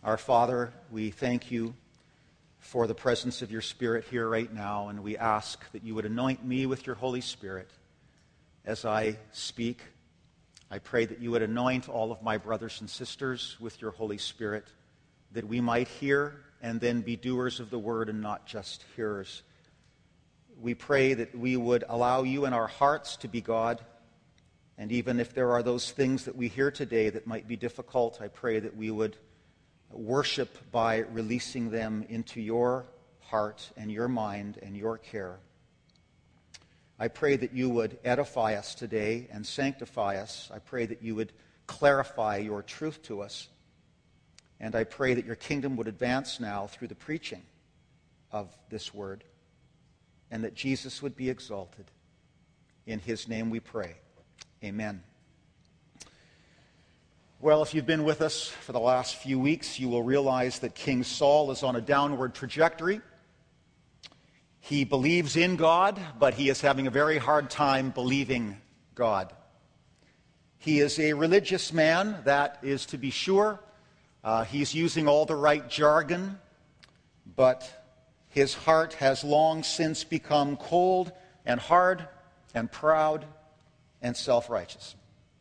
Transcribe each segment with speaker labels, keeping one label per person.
Speaker 1: Our Father, we thank you for the presence of your Spirit here right now, and we ask that you would anoint me with your Holy Spirit as I speak. I pray that you would anoint all of my brothers and sisters with your Holy Spirit, that we might hear and then be doers of the word and not just hearers. We pray that we would allow you in our hearts to be God, and even if there are those things that we hear today that might be difficult, I pray that we would worship by releasing them into your heart and your mind and your care. I pray that you would edify us today and sanctify us. I pray that you would clarify your truth to us. And I pray that your kingdom would advance now through the preaching of this word, and that Jesus would be exalted. In his name we pray. Amen. Well, if you've been with us for the last few weeks, you will realize that King Saul is on a downward trajectory. He believes in God, but he is having a very hard time believing God. He is a religious man, that is to be sure. He's using all the right jargon, but his heart has long since become cold and hard and proud and self-righteous.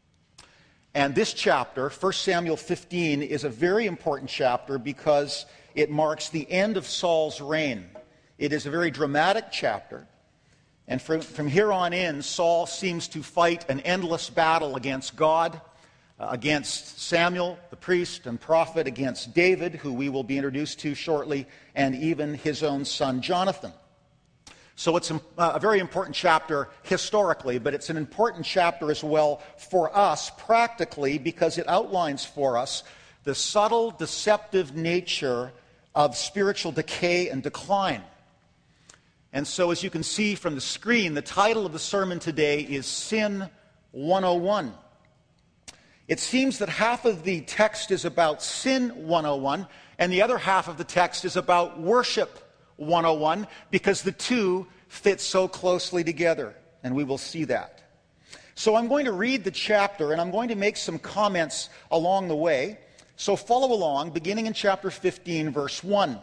Speaker 1: And this chapter, 1 Samuel 15, is a very important chapter because it marks the end of Saul's reign. It is a very dramatic chapter. And from here on in, Saul seems to fight an endless battle against God, against Samuel, the priest and prophet, against David, who we will be introduced to shortly, and even his own son Jonathan. So it's a very important chapter historically, but it's an important chapter as well for us practically because it outlines for us the subtle, deceptive nature of spiritual decay and decline. And so as you can see from the screen, the title of the sermon today is Sin 101. It seems that half of the text is about Sin 101, and the other half of the text is about Worship 101, because the two fit so closely together, and we will see that. So I'm going to read the chapter, and I'm going to make some comments along the way. So follow along, beginning in chapter 15, verse 1.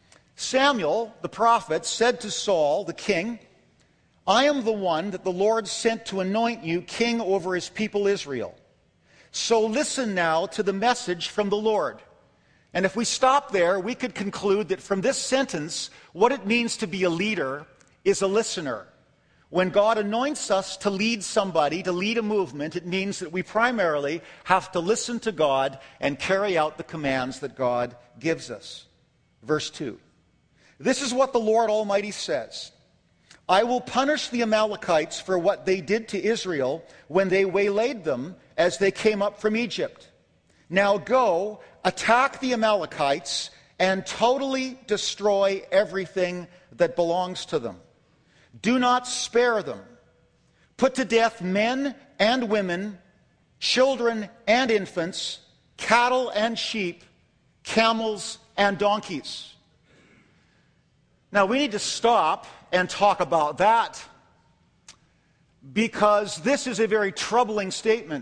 Speaker 1: Samuel, the prophet, said to Saul, the king, "I am the one that the Lord sent to anoint you king over his people Israel. So listen now to the message from the Lord." And if we stop there, we could conclude that from this sentence, what it means to be a leader is a listener. When God anoints us to lead somebody, to lead a movement, it means that we primarily have to listen to God and carry out the commands that God gives us. Verse 2. This is what the Lord Almighty says. I will punish the Amalekites for what they did to Israel when they waylaid them as they came up from Egypt. Now go, attack the Amalekites, and totally destroy everything that belongs to them. Do not spare them. Put to death men and women, children and infants, cattle and sheep, camels and donkeys. Now we need to stop and talk about that, because this is a very troubling statement.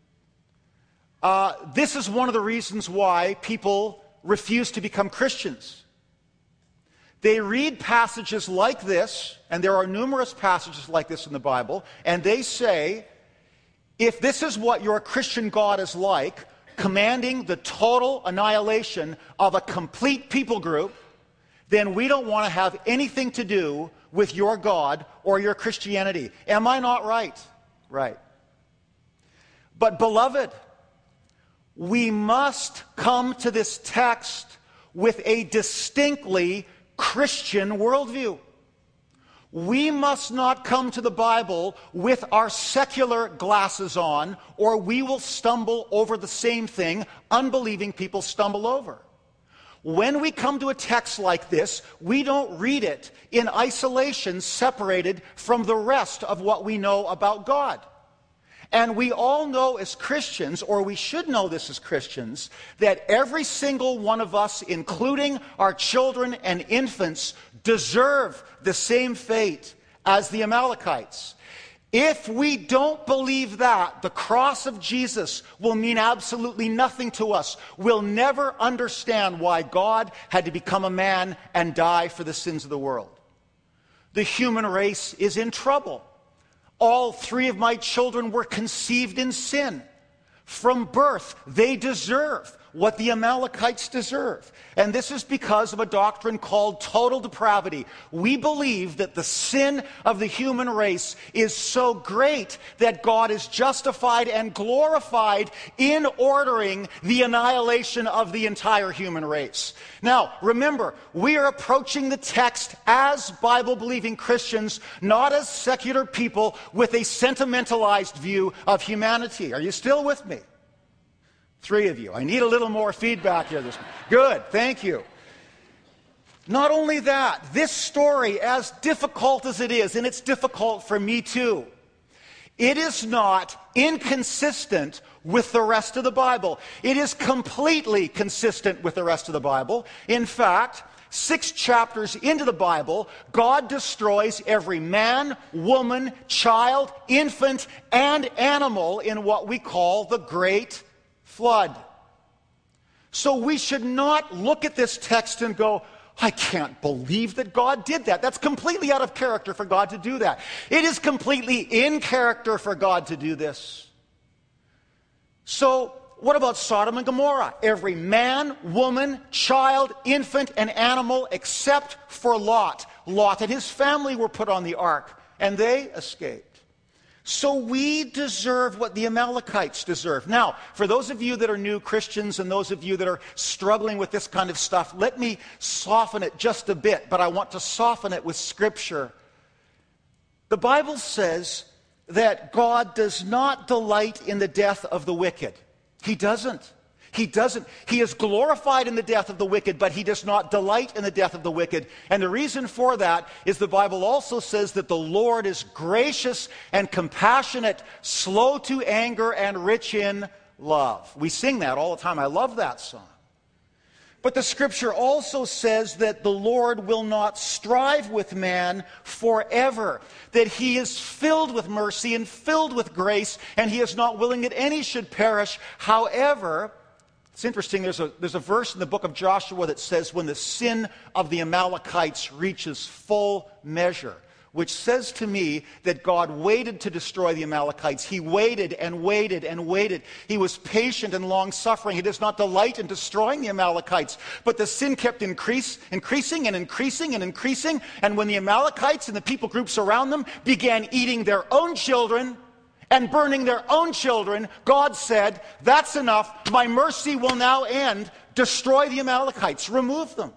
Speaker 1: This is one of the reasons why people refuse to become Christians. They read passages like this, and there are numerous passages like this in the Bible, and they say, if this is what your Christian God is like, commanding the total annihilation of a complete people group, then we don't want to have anything to do with your God or your Christianity. Am I not right? Right. But beloved, we must come to this text with a distinctly Christian worldview. We must not come to the Bible with our secular glasses on, or we will stumble over the same thing unbelieving people stumble over. When we come to a text like this, we don't read it in isolation, separated from the rest of what we know about God. And we all know as Christians, or we should know this as Christians, that every single one of us, including our children and infants, deserve the same fate as the Amalekites. If we don't believe that, the cross of Jesus will mean absolutely nothing to us. We'll never understand why God had to become a man and die for the sins of the world. The human race is in trouble. All 3 of my children were conceived in sin. From birth, they deserve what the Amalekites deserve. And this is because of a doctrine called total depravity. We believe that the sin of the human race is so great that God is justified and glorified in ordering the annihilation of the entire human race. Now, remember, we are approaching the text as Bible-believing Christians, not as secular people with a sentimentalized view of humanity. Are you still with me? 3 of you. I need a little more feedback here this morning. Good, thank you. Not only that, this story, as difficult as it is, and it's difficult for me too, it is not inconsistent with the rest of the Bible. It is completely consistent with the rest of the Bible. In fact, 6 chapters into the Bible, God destroys every man, woman, child, infant, and animal in what we call the Great Flood. So we should not look at this text and go, I can't believe that God did that. That's completely out of character for God to do that. It is completely in character for God to do this. So what about Sodom and Gomorrah? Every man, woman, child, infant, and animal except for Lot. Lot and his family were put on the ark, and they escaped. So we deserve what the Amalekites deserve. Now, for those of you that are new Christians and those of you that are struggling with this kind of stuff, let me soften it just a bit, but I want to soften it with Scripture. The Bible says that God does not delight in the death of the wicked. He doesn't. He doesn't. He is glorified in the death of the wicked, but he does not delight in the death of the wicked. And the reason for that is the Bible also says that the Lord is gracious and compassionate, slow to anger, and rich in love. We sing that all the time. I love that song. But the Scripture also says that the Lord will not strive with man forever, that he is filled with mercy and filled with grace, and he is not willing that any should perish. However, it's interesting, there's a verse in the book of Joshua that says when the sin of the Amalekites reaches full measure, which says to me that God waited to destroy the Amalekites. He waited and waited and waited. He was patient and long-suffering. He does not delight in destroying the Amalekites. But the sin kept increasing and increasing and increasing. And when the Amalekites and the people groups around them began eating their own children and burning their own children, God said, that's enough. My mercy will now end. Destroy the Amalekites. Remove them.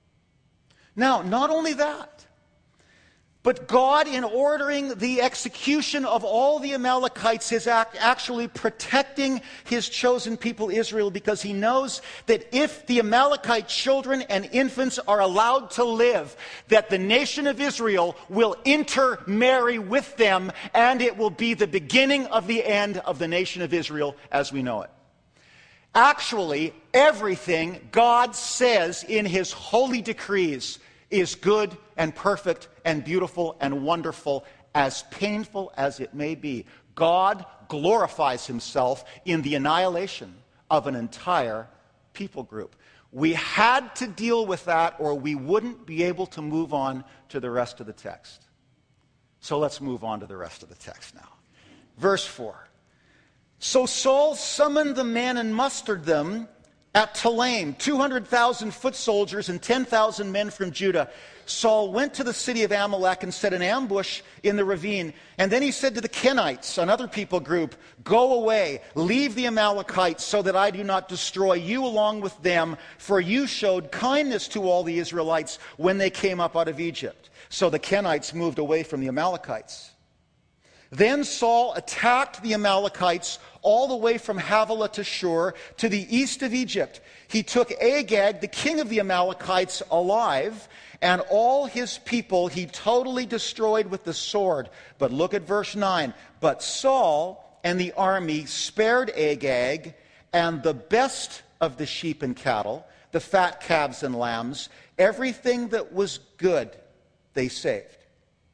Speaker 1: Now, not only that, but God, in ordering the execution of all the Amalekites, is actually protecting his chosen people Israel, because he knows that if the Amalekite children and infants are allowed to live, that the nation of Israel will intermarry with them, and it will be the beginning of the end of the nation of Israel as we know it. Actually, everything God says in his holy decrees is good and perfect and beautiful and wonderful, as painful as it may be. God glorifies himself in the annihilation of an entire people group. We had to deal with that, or we wouldn't be able to move on to the rest of the text. So let's move on to the rest of the text now. Verse 4. So Saul summoned the men and mustered them at Telaim, 200,000 foot soldiers and 10,000 men from Judah. Saul went to the city of Amalek and set an ambush in the ravine. And then he said to the Kenites, another people group, go away, leave the Amalekites, so that I do not destroy you along with them, for you showed kindness to all the Israelites when they came up out of Egypt. So the Kenites moved away from the Amalekites. Then Saul attacked the Amalekites all the way from Havilah to Shur, to the east of Egypt. He took Agag, the king of the Amalekites, alive, and all his people he totally destroyed with the sword. But look at verse 9. But Saul and the army spared Agag, and the best of the sheep and cattle, the fat calves and lambs, everything that was good they saved.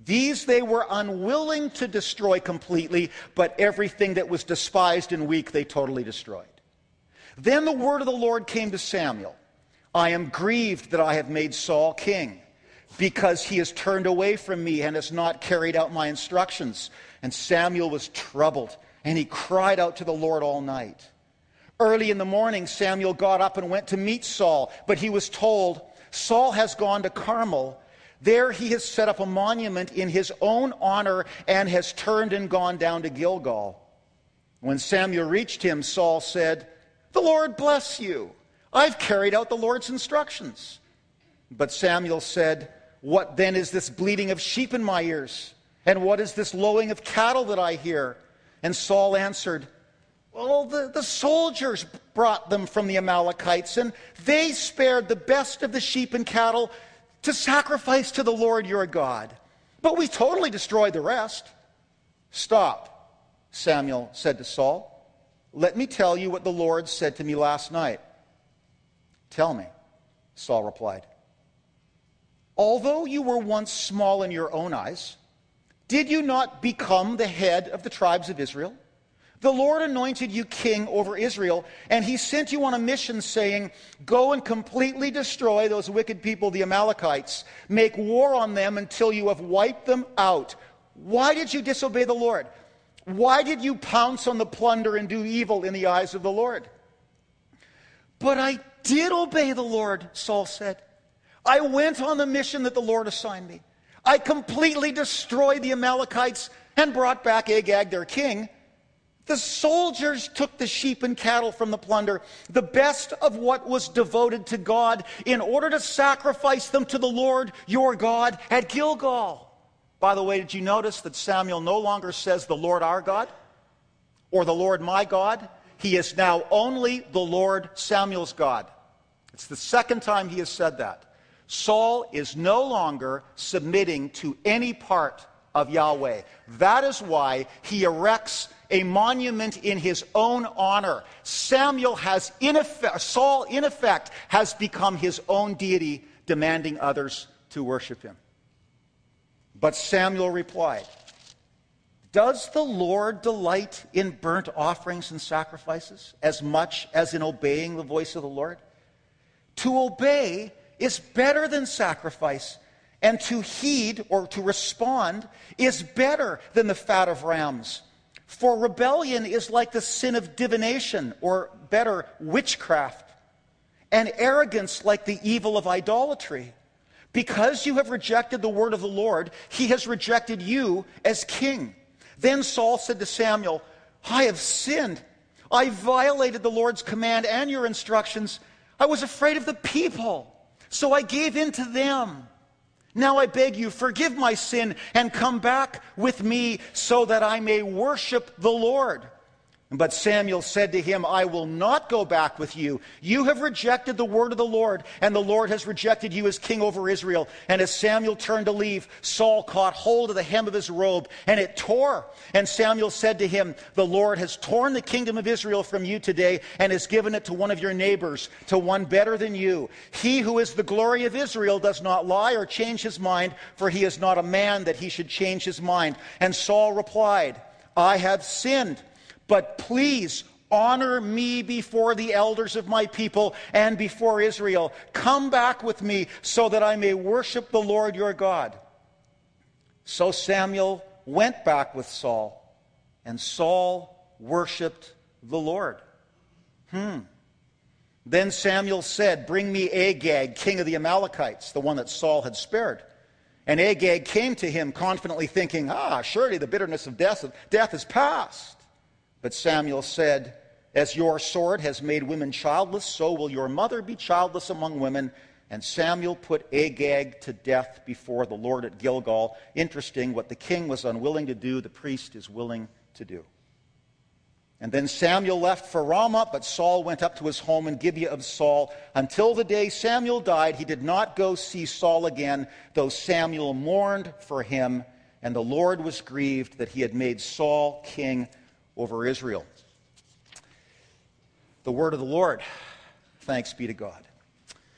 Speaker 1: These they were unwilling to destroy completely, but everything that was despised and weak they totally destroyed. Then the word of the Lord came to Samuel. I am grieved that I have made Saul king, because he has turned away from me and has not carried out my instructions. And Samuel was troubled, and he cried out to the Lord all night. Early in the morning, Samuel got up and went to meet Saul, but he was told, Saul has gone to Carmel. There he has set up a monument in his own honor and has turned and gone down to Gilgal. When Samuel reached him, Saul said, The Lord bless you. I've carried out the Lord's instructions. But Samuel said, What then is this bleating of sheep in my ears? And what is this lowing of cattle that I hear? And Saul answered, Well, the soldiers brought them from the Amalekites, and they spared the best of the sheep and cattle to sacrifice to the Lord your God. But we totally destroyed the rest. Stop, Samuel said to Saul. Let me tell you what the Lord said to me last night. Tell me, Saul replied. Although you were once small in your own eyes, did you not become the head of the tribes of Israel? The Lord anointed you king over Israel, and he sent you on a mission saying, Go and completely destroy those wicked people, the Amalekites. Make war on them until you have wiped them out. Why did you disobey the Lord? Why did you pounce on the plunder and do evil in the eyes of the Lord? But I did obey the Lord, Saul said. I went on the mission that the Lord assigned me. I completely destroyed the Amalekites and brought back Agag, their king. The soldiers took the sheep and cattle from the plunder, the best of what was devoted to God, in order to sacrifice them to the Lord your God at Gilgal. By the way, did you notice that Samuel no longer says the Lord our God or the Lord my God? He is now only the Lord Samuel's God. It's the second time he has said that. Saul is no longer submitting to any part of Yahweh. That is why he erects a monument in his own honor. Saul, in effect, has become his own deity, demanding others to worship him. But Samuel replied, Does the Lord delight in burnt offerings and sacrifices as much as in obeying the voice of the Lord? To obey is better than sacrifice, and to heed or to respond is better than the fat of rams. For rebellion is like the sin of divination, or better, witchcraft, and arrogance like the evil of idolatry. Because you have rejected the word of the Lord, he has rejected you as king. Then Saul said to Samuel, I have sinned. I violated the Lord's command and your instructions. I was afraid of the people, so I gave in to them. Now I beg you, forgive my sin and come back with me so that I may worship the Lord. But Samuel said to him, I will not go back with you. You have rejected the word of the Lord, and the Lord has rejected you as king over Israel. And as Samuel turned to leave, Saul caught hold of the hem of his robe, and it tore. And Samuel said to him, The Lord has torn the kingdom of Israel from you today, and has given it to one of your neighbors, to one better than you. He who is the glory of Israel does not lie or change his mind, for he is not a man that he should change his mind. And Saul replied, I have sinned. But please honor me before the elders of my people and before Israel. Come back with me so that I may worship the Lord your God. So Samuel went back with Saul, and Saul worshiped the Lord. Then Samuel said, Bring me Agag, king of the Amalekites, the one that Saul had spared. And Agag came to him confidently thinking, surely the bitterness of death is past. But Samuel said, As your sword has made women childless, so will your mother be childless among women. And Samuel put Agag to death before the Lord at Gilgal. Interesting, what the king was unwilling to do, the priest is willing to do. And then Samuel left for Ramah, but Saul went up to his home in Gibeah of Saul. Until the day Samuel died, he did not go see Saul again, though Samuel mourned for him, and the Lord was grieved that he had made Saul king over Israel. The word of the Lord. Thanks be to God.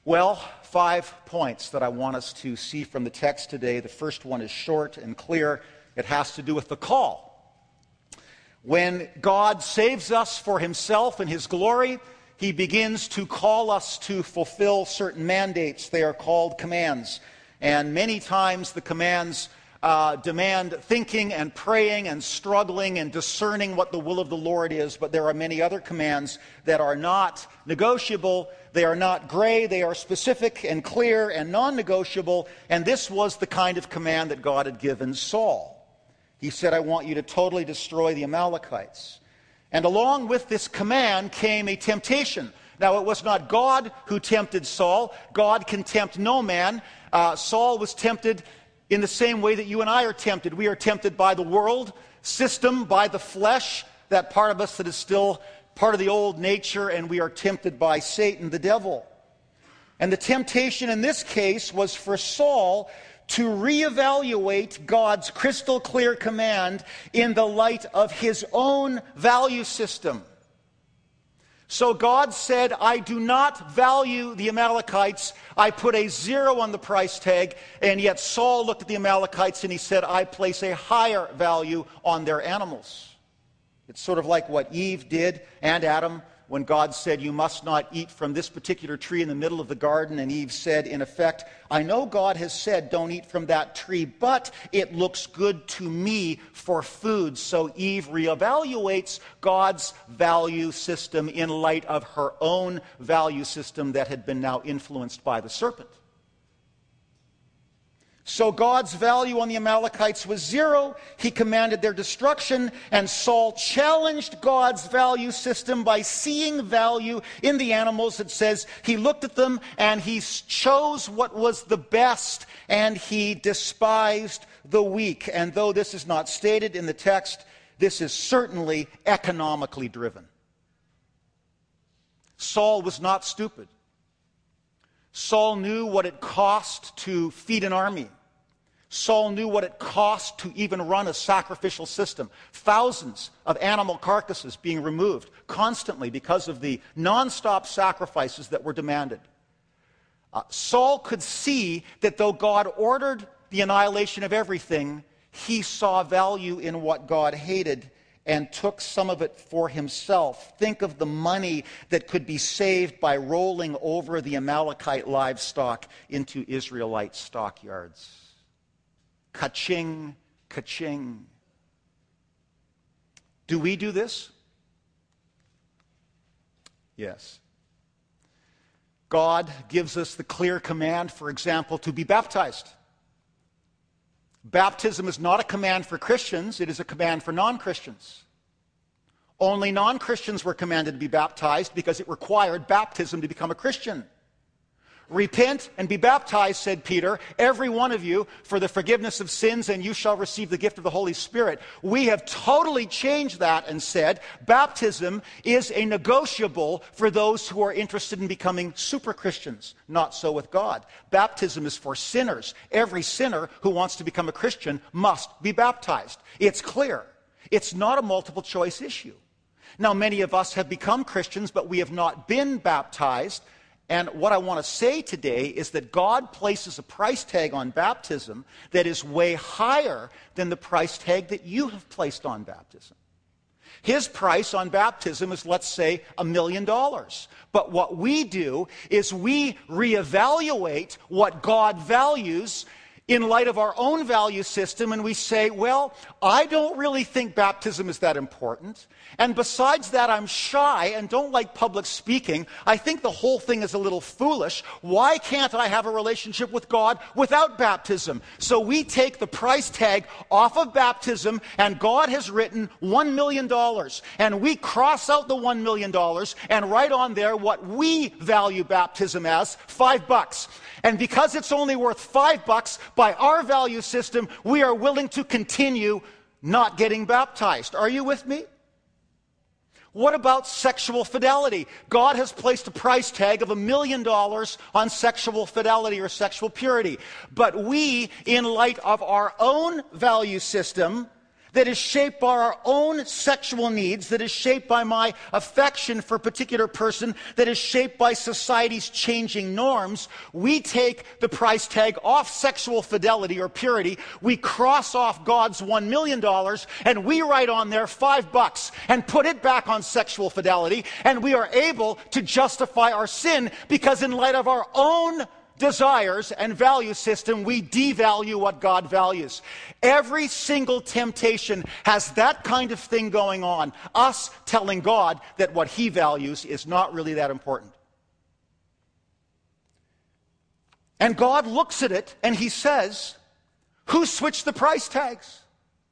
Speaker 1: Well, 5 points that I want us to see from the text today. The first one is short and clear. It has to do with the call. When God saves us for himself and his glory, he begins to call us to fulfill certain mandates. They are called commands. And many times the commands demand thinking and praying and struggling and discerning what the will of the Lord is. But there are many other commands that are not negotiable. They are not gray. They are specific and clear and non-negotiable. And this was the kind of command that God had given Saul. He said, I want you to totally destroy the Amalekites. And along with this command came a temptation. Now, it was not God who tempted Saul. God can tempt no man. Saul was tempted in the same way that you and I are tempted. We are tempted by the world system, by the flesh, that part of us that is still part of the old nature, and we are tempted by Satan, the devil. And the temptation in this case was for Saul to reevaluate God's crystal clear command in the light of his own value system. So God said, I do not value the Amalekites. I put a 0 on the price tag. And yet Saul looked at the Amalekites and he said, I place a higher value on their animals. It's sort of like what Eve did and Adam when God said, you must not eat from this particular tree in the middle of the garden. And Eve said, in effect, I know God has said don't eat from that tree, but it looks good to me for food. So Eve reevaluates God's value system in light of her own value system that had been now influenced by the serpent. So God's value on the Amalekites was 0. He commanded their destruction, and Saul challenged God's value system by seeing value in the animals. It says he looked at them and he chose what was the best, and he despised the weak. And though this is not stated in the text, this is certainly economically driven. Saul was not stupid. Saul knew what it cost to feed an army. Saul knew what it cost to even run a sacrificial system. Thousands of animal carcasses being removed constantly because of the nonstop sacrifices that were demanded. Saul could see that though God ordered the annihilation of everything, he saw value in what God hated and took some of it for himself. Think of the money that could be saved by rolling over the Amalekite livestock into Israelite stockyards. Ka-ching, ka-ching. Do we do this? Yes. God gives us the clear command, for example, to be baptized. Baptism is not a command for Christians, it is a command for non-Christians. Only non-Christians were commanded to be baptized because it required baptism to become a Christian. Repent and be baptized, said Peter, every one of you, for the forgiveness of sins, and you shall receive the gift of the Holy Spirit. We have totally changed that and said baptism is a negotiable for those who are interested in becoming super Christians. Not so with God. Baptism is for sinners. Every sinner who wants to become a Christian must be baptized. It's clear. It's not a multiple choice issue. Now, many of us have become Christians, but we have not been baptized. And what I want to say today is that God places a price tag on baptism that is way higher than the price tag that you have placed on baptism. His price on baptism is, let's say, $1 million. But what we do is we reevaluate what God values in light of our own value system, and we say, well, I don't really think baptism is that important. And besides that, I'm shy and don't like public speaking. I think the whole thing is a little foolish. Why can't I have a relationship with God without baptism? So we take the price tag off of baptism, and God has written $1 million. And we cross out the $1 million and write on there what we value baptism as, $5. And because it's only worth $5 by our value system, we are willing to continue not getting baptized. Are you with me? What about sexual fidelity? God has placed a price tag of $1 million on sexual fidelity or sexual purity. But we, in light of our own value system, that is shaped by our own sexual needs, that is shaped by my affection for a particular person, that is shaped by society's changing norms, we take the price tag off sexual fidelity or purity, we cross off God's $1 million, and we write on there $5 and put it back on sexual fidelity, and we are able to justify our sin because in light of our own desires and value system, we devalue what God values. Every single temptation has that kind of thing going on. Us telling God that what He values is not really that important. And God looks at it and He says, who switched the price tags?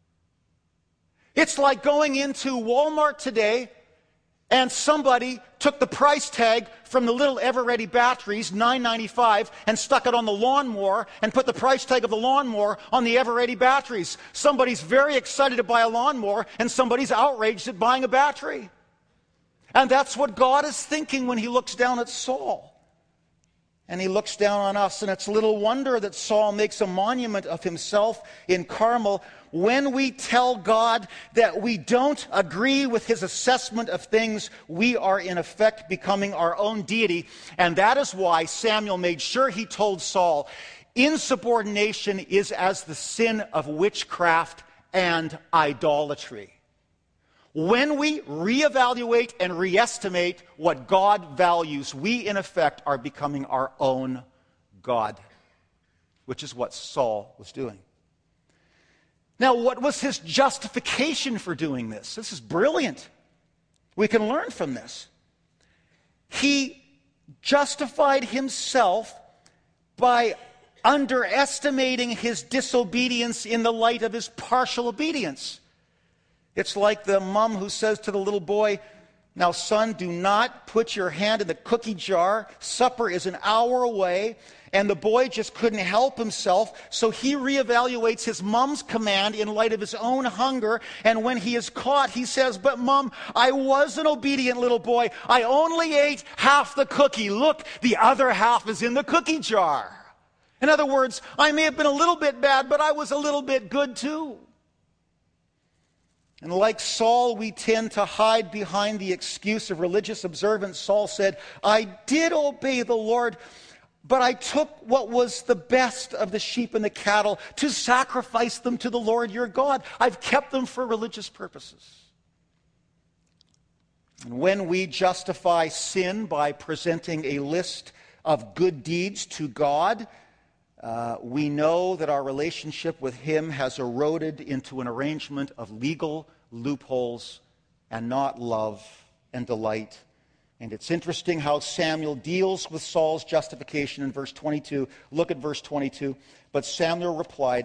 Speaker 1: It's like going into Walmart today and somebody took the price tag from the little Ever-Ready batteries, $9.95, and stuck it on the lawnmower and put the price tag of the lawnmower on the Ever-Ready batteries. Somebody's very excited to buy a lawnmower, and somebody's outraged at buying a battery. And that's what God is thinking when He looks down at Saul. And He looks down on us, and it's little wonder that Saul makes a monument of himself in Carmel. When we tell God that we don't agree with His assessment of things, we are in effect becoming our own deity. And that is why Samuel made sure he told Saul, insubordination is as the sin of witchcraft and idolatry. When we reevaluate and reestimate what God values, we in effect are becoming our own God, which is what Saul was doing. Now, what was his justification for doing this? This is brilliant. We can learn from this. He justified himself by underestimating his disobedience in the light of his partial obedience. It's like the mom who says to the little boy, now, son, do not put your hand in the cookie jar. Supper is an hour away. And the boy just couldn't help himself, so he reevaluates his mom's command in light of his own hunger. And when he is caught, he says, but Mom, I was an obedient little boy. I only ate half the cookie. Look, the other half is in the cookie jar. In other words, I may have been a little bit bad, but I was a little bit good too. And like Saul, we tend to hide behind the excuse of religious observance. Saul said, I did obey the Lord, but I took what was the best of the sheep and the cattle to sacrifice them to the Lord your God. I've kept them for religious purposes. And when we justify sin by presenting a list of good deeds to God, we know that our relationship with Him has eroded into an arrangement of legal loopholes and not love and delight. And it's interesting how Samuel deals with Saul's justification in verse 22. Look at verse 22. But Samuel replied,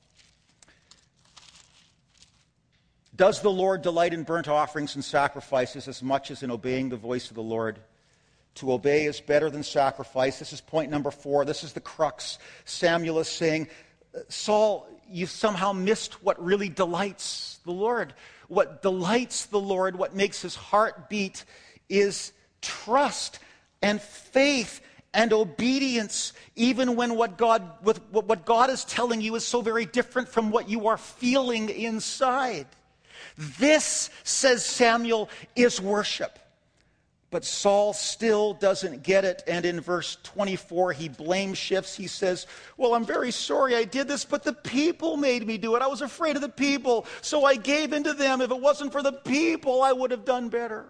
Speaker 1: does the Lord delight in burnt offerings and sacrifices as much as in obeying the voice of the Lord? To obey is better than sacrifice. This is point number 4. This is the crux. Samuel is saying, Saul, you somehow missed what really delights the Lord. What delights the Lord, what makes His heart beat, is trust and faith and obedience, even when what God is telling you is so very different from what you are feeling inside. This, says Samuel, is worship. But Saul still doesn't get it, and in verse 24 he blame shifts. He says, well, I'm very sorry I did this, but the people made me do it. I was afraid of the people, so I gave in to them. If it wasn't for the people, I would have done better.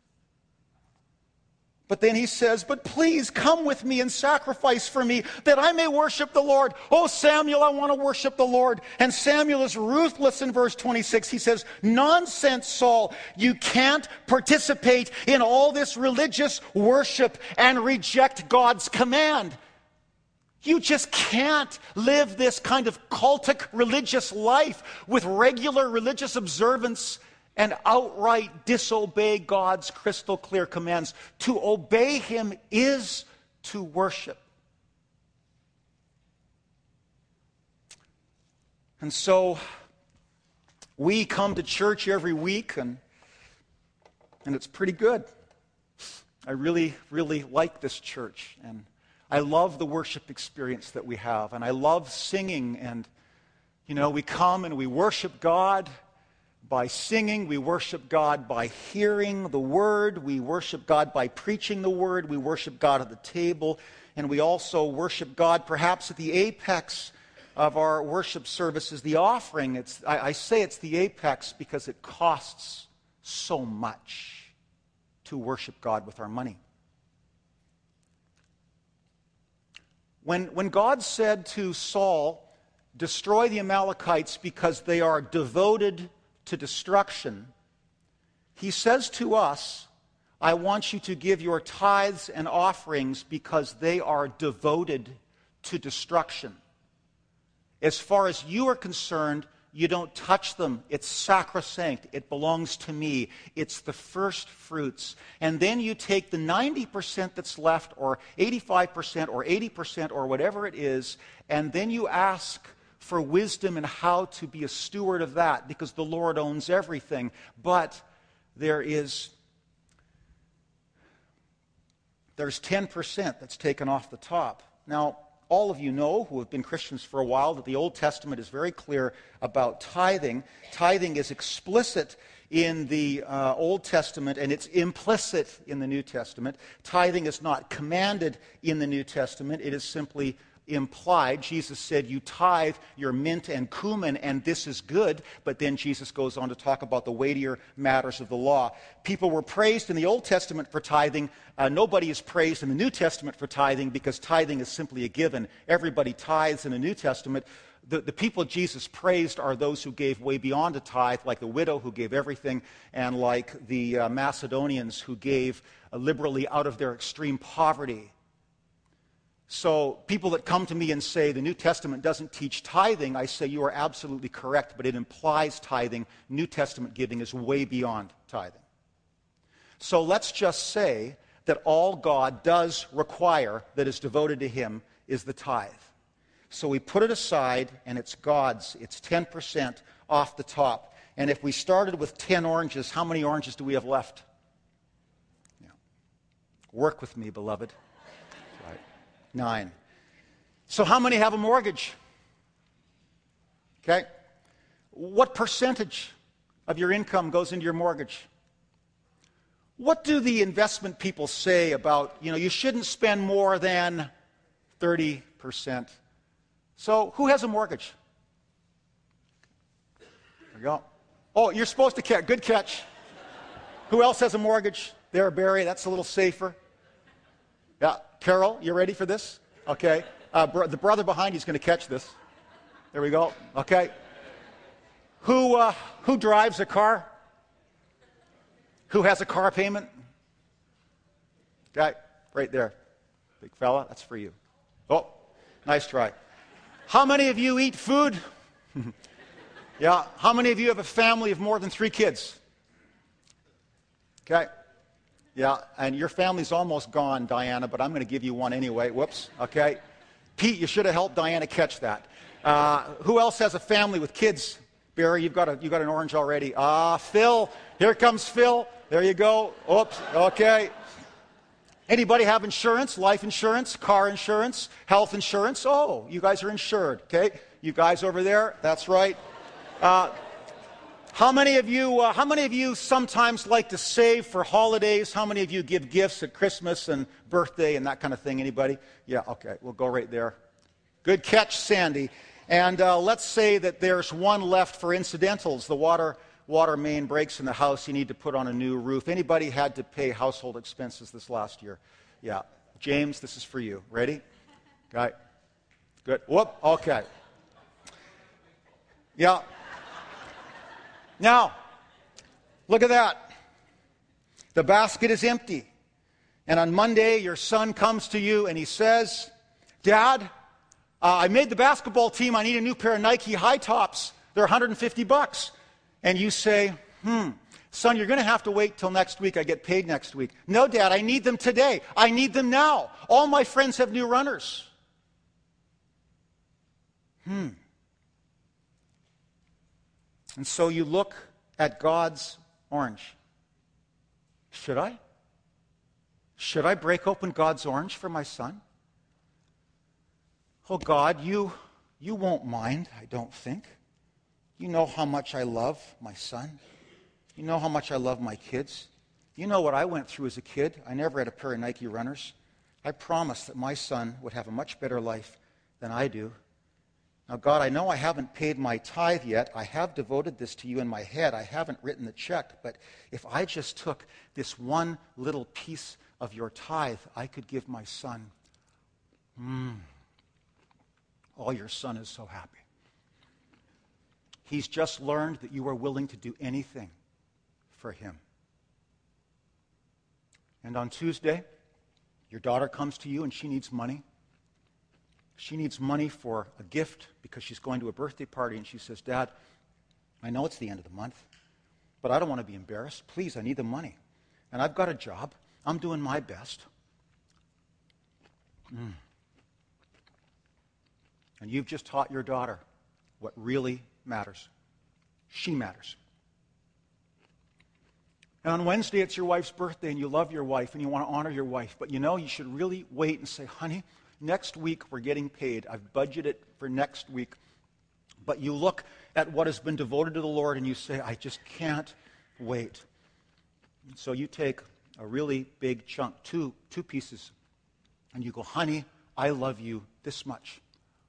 Speaker 1: But then he says, but please come with me and sacrifice for me that I may worship the Lord. Oh, Samuel, I want to worship the Lord. And Samuel is ruthless in verse 26. He says, nonsense, Saul. You can't participate in all this religious worship and reject God's command. You just can't live this kind of cultic religious life with regular religious observance and outright disobey God's crystal clear commands. To obey Him is to worship. And so we come to church every week, and it's pretty good. I really, really like this church, and I love the worship experience that we have, and I love singing, and we come and we worship God. by singing. We worship God by hearing the Word. We worship God by preaching the Word. We worship God at the table. And we also worship God perhaps at the apex of our worship services, the offering. I say it's the apex because it costs so much to worship God with our money. When God said to Saul, destroy the Amalekites because they are devoted to destruction, he says to us, I want you to give your tithes and offerings because they are devoted to destruction. As far as you are concerned, you don't touch them. It's sacrosanct. It belongs to me. It's the first fruits. And then you take the 90% that's left, or 85%, or 80%, or whatever it is, and then you ask for wisdom in how to be a steward of that, because the Lord owns everything. But there's 10% that's taken off the top. Now, all of you know, who have been Christians for a while, that the Old Testament is very clear about tithing. Tithing is explicit in the Old Testament, and it's implicit in the New Testament. Tithing is not commanded in the New Testament. It is simply implied. Jesus said, you tithe your mint and cumin, and this is good. But then Jesus goes on to talk about the weightier matters of the law. People were praised in the Old Testament for tithing. Nobody is praised in the New Testament for tithing, because tithing is simply a given. Everybody tithes in the New Testament. The people Jesus praised are those who gave way beyond a tithe, like the widow who gave everything, and like the Macedonians who gave liberally out of their extreme poverty. So people that come to me and say the New Testament doesn't teach tithing, I say you are absolutely correct, but it implies tithing. New Testament giving is way beyond tithing. So let's just say that all God does require that is devoted to Him is the tithe. So we put it aside, and it's God's. It's 10% off the top. And if we started with 10 oranges, how many oranges do we have left? Yeah. Work with me, beloved. 9. So how many have a mortgage? Okay. What percentage of your income goes into your mortgage? What do the investment people say about, you shouldn't spend more than 30%? So who has a mortgage? There you go. Oh, you're supposed to catch. Good catch. Who else has a mortgage? There, Barry. That's a little safer. Yeah. Carol, you ready for this? Okay. The brother behind you is going to catch this. There we go. Okay. Who drives a car? Who has a car payment? Okay, right there. Big fella, that's for you. Oh, nice try. How many of you eat food? Yeah. How many of you have a family of more than 3 kids? Okay. Yeah, and your family's almost gone, Diana, but I'm going to give you one anyway. Whoops. Okay. Pete, you should have helped Diana catch that. Who else has a family with kids? Barry, you got an orange already. Phil. Here comes Phil. There you go. Oops. Okay. Anybody have insurance? Life insurance, car insurance, health insurance? Oh, you guys are insured. Okay. You guys over there? That's right. How many of you sometimes like to save for holidays? How many of you give gifts at Christmas and birthday and that kind of thing? Anybody? Yeah, okay, we'll go right there. Good catch, Sandy. And let's say that there's one left for incidentals. The water main breaks in the house. You need to put on a new roof. Anybody had to pay household expenses this last year? Yeah. James, this is for you. Ready? Okay. Good. Whoop. Okay. Yeah. Now, look at that. The basket is empty. And on Monday, your son comes to you and he says, Dad, I made the basketball team. I need a new pair of Nike high tops. They're $150. And you say, son, you're going to have to wait till next week. I get paid next week. No, Dad, I need them today. I need them now. All my friends have new runners. And so you look at God's orange. Should I? Should I break open God's orange for my son? Oh, God, you won't mind, I don't think. You know how much I love my son. You know how much I love my kids. You know what I went through as a kid. I never had a pair of Nike runners. I promised that my son would have a much better life than I do. Now, God, I know I haven't paid my tithe yet. I have devoted this to you in my head. I haven't written the check. But if I just took this one little piece of your tithe, I could give my son. Oh, your son is so happy. He's just learned that you are willing to do anything for him. And on Tuesday, your daughter comes to you and she needs money. She needs money for a gift because she's going to a birthday party, and she says, Dad, I know it's the end of the month, but I don't want to be embarrassed. Please, I need the money. And I've got a job. I'm doing my best. And you've just taught your daughter what really matters. She matters. And on Wednesday, it's your wife's birthday, and you love your wife, and you want to honor your wife. But you know, you should really wait and say, honey, next week we're getting paid. I've budgeted for next week. But you look at what has been devoted to the Lord, and you say, I just can't wait. And so you take a really big chunk, two pieces, and you go, honey, I love you this much.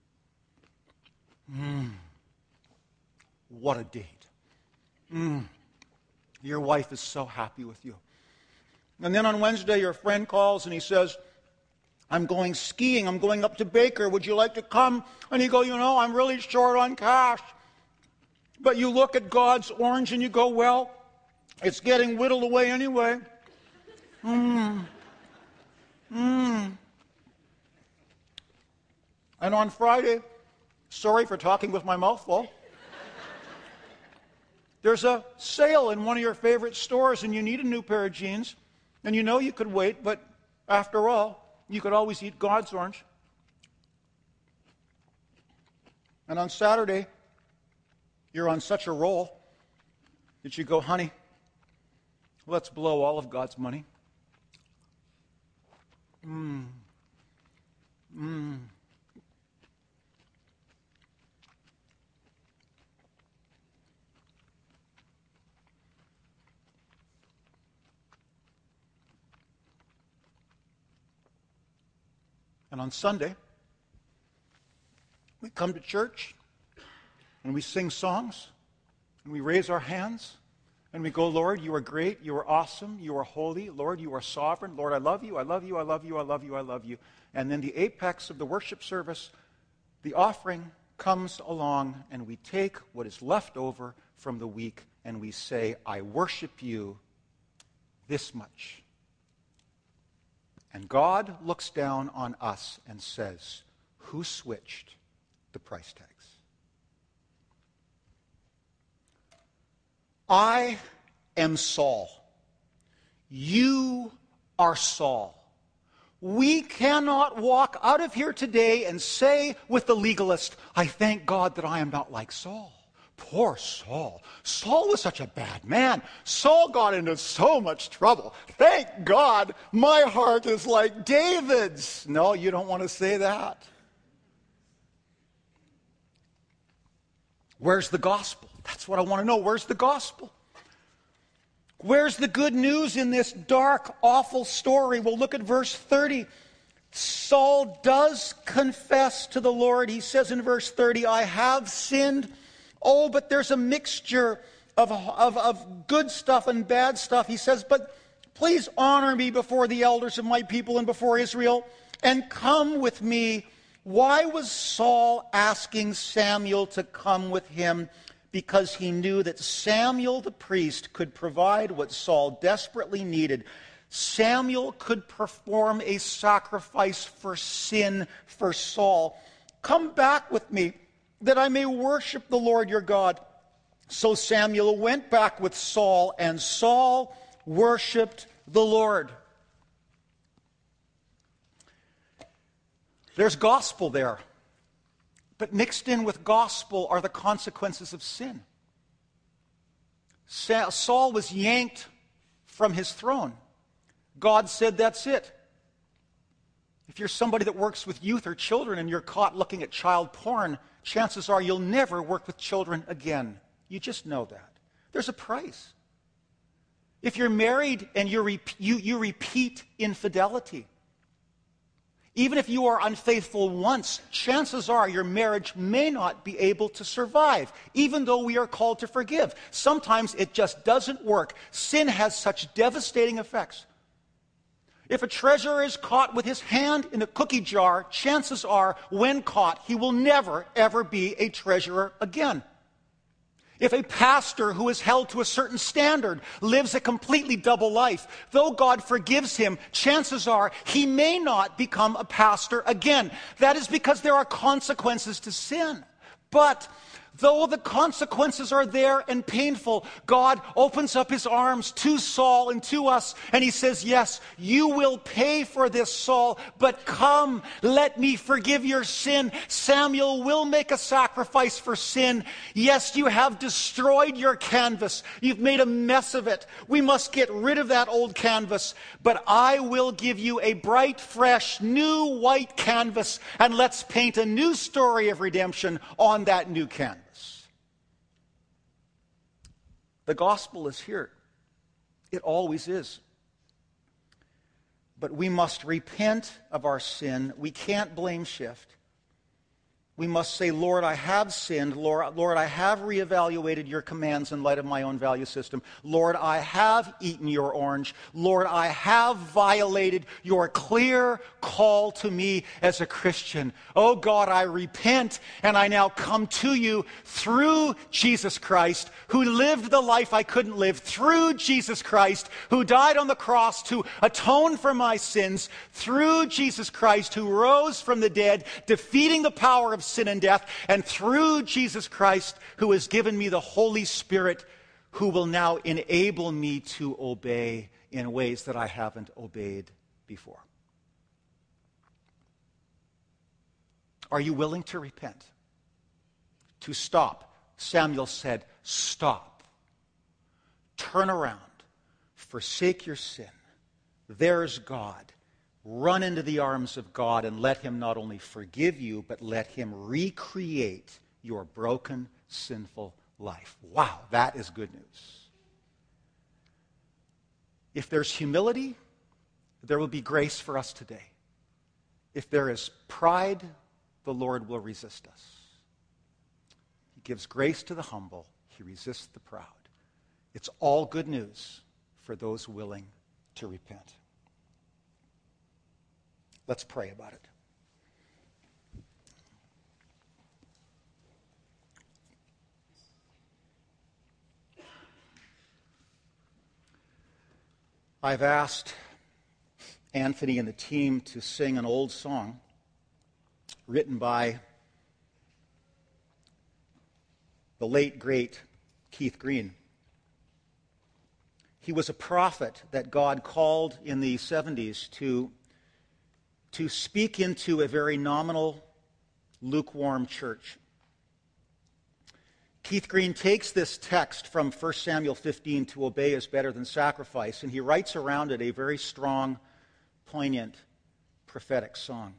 Speaker 1: What a date. Your wife is so happy with you. And then on Wednesday, your friend calls and he says, I'm going skiing. I'm going up to Baker. Would you like to come? And you go, I'm really short on cash. But you look at God's orange and you go, well, it's getting whittled away anyway. And on Friday, sorry for talking with my mouth full, there's a sale in one of your favorite stores and you need a new pair of jeans. And you know you could wait, but after all, you could always eat God's orange. And on Saturday, you're on such a roll that you go, honey, let's blow all of God's money. And on Sunday, we come to church and we sing songs and we raise our hands and we go, Lord, you are great, you are awesome, you are holy, Lord, you are sovereign, Lord, I love you, I love you, I love you, I love you, I love you. And then the apex of the worship service, the offering comes along and we take what is left over from the week and we say, I worship you this much. And God looks down on us and says, who switched the price tags? I am Saul. You are Saul. We cannot walk out of here today and say with the legalist, I thank God that I am not like Saul. Poor Saul. Saul was such a bad man. Saul got into so much trouble. Thank God my heart is like David's. No, you don't want to say that. Where's the gospel? That's what I want to know. Where's the gospel? Where's the good news in this dark, awful story? Well, look at verse 30. Saul does confess to the Lord. He says in verse 30, I have sinned. Oh, but there's a mixture of good stuff and bad stuff. He says, but please honor me before the elders of my people and before Israel, and come with me. Why was Saul asking Samuel to come with him? Because he knew that Samuel the priest could provide what Saul desperately needed. Samuel could perform a sacrifice for sin for Saul. Come back with me, that I may worship the Lord your God. So Samuel went back with Saul, and Saul worshiped the Lord. There's gospel there. But mixed in with gospel are the consequences of sin. Saul was yanked from his throne. God said, that's it. If you're somebody that works with youth or children and you're caught looking at child porn, chances are you'll never work with children again. You just know that. There's a price. If you're married and you repeat infidelity, even if you are unfaithful once, chances are your marriage may not be able to survive, even though we are called to forgive. Sometimes it just doesn't work. Sin has such devastating effects. If a treasurer is caught with his hand in a cookie jar, chances are, when caught, he will never, ever be a treasurer again. If a pastor who is held to a certain standard lives a completely double life, though God forgives him, chances are he may not become a pastor again. That is because there are consequences to sin. But though the consequences are there and painful, God opens up his arms to Saul and to us, and he says, yes, you will pay for this, Saul, but come, let me forgive your sin. Samuel will make a sacrifice for sin. Yes, you have destroyed your canvas. You've made a mess of it. We must get rid of that old canvas, but I will give you a bright, fresh, new white canvas, and let's paint a new story of redemption on that new canvas. The gospel is here. It always is. But we must repent of our sin. We can't blame shift. We must say, Lord, I have sinned. Lord, I have reevaluated your commands in light of my own value system. Lord, I have eaten your orange. Lord, I have violated your clear call to me as a Christian. Oh God, I repent, and I now come to you through Jesus Christ, who lived the life I couldn't live, through Jesus Christ, who died on the cross to atone for my sins, through Jesus Christ, who rose from the dead, defeating the power of sin and death, and through Jesus Christ, who has given me the Holy Spirit, who will now enable me to obey in ways that I haven't obeyed before. Are you willing to repent? To stop? Samuel said, stop. Turn around. Forsake your sin. There's God. Run into the arms of God and let him not only forgive you, but let him recreate your broken, sinful life. Wow, that is good news. If there's humility, there will be grace for us today. If there is pride, the Lord will resist us. He gives grace to the humble. He resists the proud. It's all good news for those willing to repent. Let's pray about it. I've asked Anthony and the team to sing an old song written by the late, great Keith Green. He was a prophet that God called in the 70s to speak into a very nominal, lukewarm church. Keith Green takes this text from 1 Samuel 15, to obey is better than sacrifice, and he writes around it a very strong, poignant, prophetic song.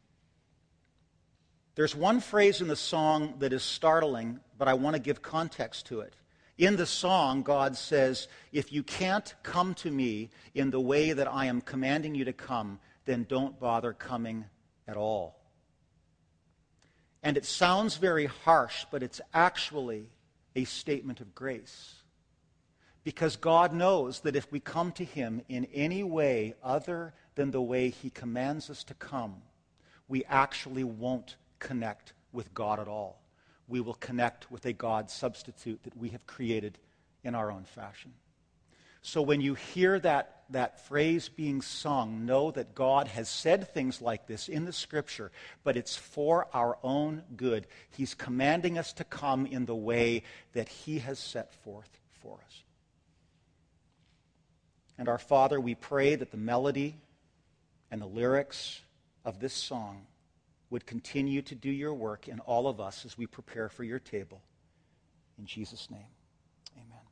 Speaker 1: There's one phrase in the song that is startling, but I want to give context to it. In the song, God says, if you can't come to me in the way that I am commanding you to come, then don't bother coming at all. And it sounds very harsh, but it's actually a statement of grace. Because God knows that if we come to him in any way other than the way he commands us to come, we actually won't connect with God at all. We will connect with a God substitute that we have created in our own fashion. So when you hear that phrase being sung, know that God has said things like this in the Scripture, but it's for our own good. He's commanding us to come in the way that he has set forth for us. And our Father, we pray that the melody and the lyrics of this song would continue to do your work in all of us as we prepare for your table. In Jesus' name, amen.